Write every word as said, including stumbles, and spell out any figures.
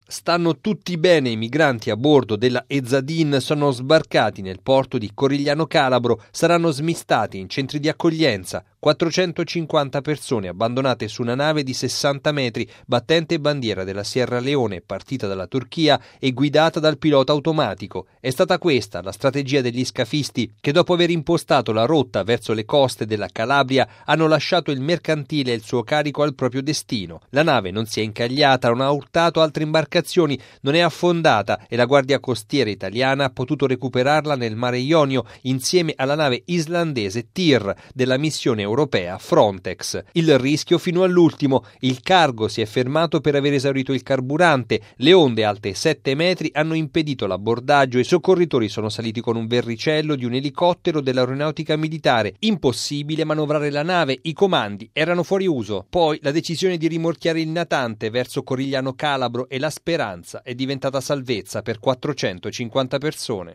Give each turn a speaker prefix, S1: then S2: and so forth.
S1: Stanno tutti bene, i migranti a bordo della Ezadeen sono sbarcati nel porto di Corigliano Calabro, saranno smistati in centri di accoglienza. quattrocentocinquanta persone abbandonate su una nave di sessanta metri, battente bandiera della Sierra Leone, partita dalla Turchia e guidata dal pilota automatico. È stata questa la strategia degli scafisti che, dopo aver impostato la rotta verso le coste della Calabria, hanno lasciato il mercantile e il suo carico al proprio destino. La nave non si è incagliata, non ha urtato altre imbarcazioni, non è affondata e la Guardia Costiera italiana ha potuto recuperarla nel Mare Ionio insieme alla nave islandese Tyr della missione europea Frontex. Il rischio fino all'ultimo, il cargo si è fermato per aver esaurito il carburante, le onde alte sette metri hanno impedito l'abbordaggio e i soccorritori sono saliti con un verricello di un elicottero dell'aeronautica militare. Impossibile manovrare la nave, i comandi erano fuori uso. Poi la decisione di rimorchiare il natante verso Corigliano Calabro e la speranza è diventata salvezza per quattrocentocinquanta persone.